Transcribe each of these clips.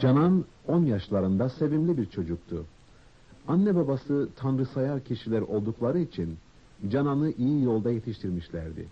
Canan 10 yaşlarında sevimli bir çocuktu. Anne babası tanrısayar kişiler oldukları için Canan'ı iyi yolda yetiştirmişlerdi.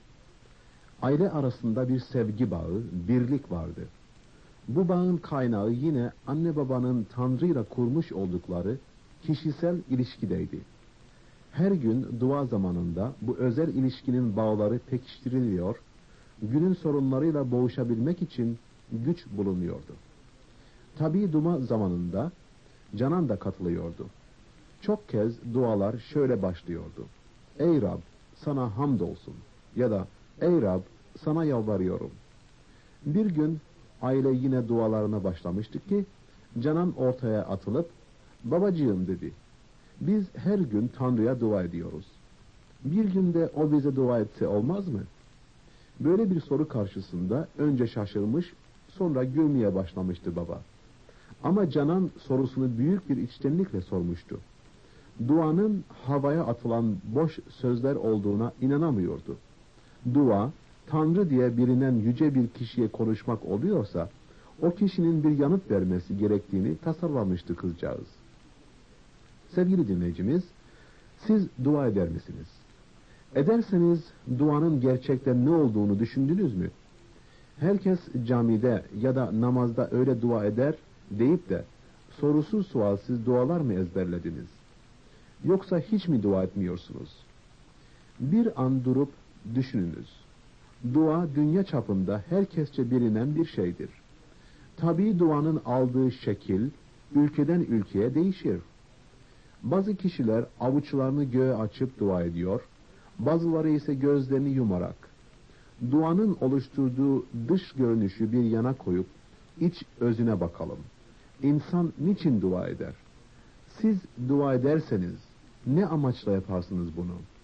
Aile arasında bir sevgi bağı, birlik vardı. Bu bağın kaynağı yine anne babanın Tanrı'yla kurmuş oldukları kişisel ilişkideydi. Her gün dua zamanında bu özel ilişkinin bağları pekiştiriliyor, günün sorunlarıyla boğuşabilmek için güç bulunuyordu. Tabii dua zamanında Canan da katılıyordu. Çok kez dualar şöyle başlıyordu: Ey Rab, sana hamdolsun, ya da Ey Rab, sana yalvarıyorum. Bir gün aile yine dualarına başlamıştı ki Canan ortaya atılıp, babacığım dedi, biz her gün Tanrı'ya dua ediyoruz. Bir günde o bize dua etse olmaz mı? Böyle bir soru karşısında önce şaşırmış, sonra gülmeye başlamıştı baba. Ama Canan sorusunu büyük bir içtenlikle sormuştu. Duanın havaya atılan boş sözler olduğuna inanamıyordu. Dua, Tanrı diye bilinen yüce bir kişiye konuşmak oluyorsa, o kişinin bir yanıt vermesi gerektiğini tasarlamıştı kızcağız. Sevgili dinleyicimiz, siz dua eder misiniz? Ederseniz duanın gerçekten ne olduğunu düşündünüz mü? Herkes camide ya da namazda öyle dua eder deyip de sorusuz sualsiz dualar mı ezberlediniz? Yoksa hiç mi dua etmiyorsunuz? Bir an durup düşününüz. Dua dünya çapında herkesçe bilinen bir şeydir. Tabii duanın aldığı şekil ülkeden ülkeye değişir. Bazı kişiler avuçlarını göğe açıp dua ediyor, bazıları ise gözlerini yumarak. Duanın oluşturduğu dış görünüşü bir yana koyup iç özüne bakalım. İnsan niçin dua eder? Siz dua ederseniz ne amaçla yaparsınız bunu?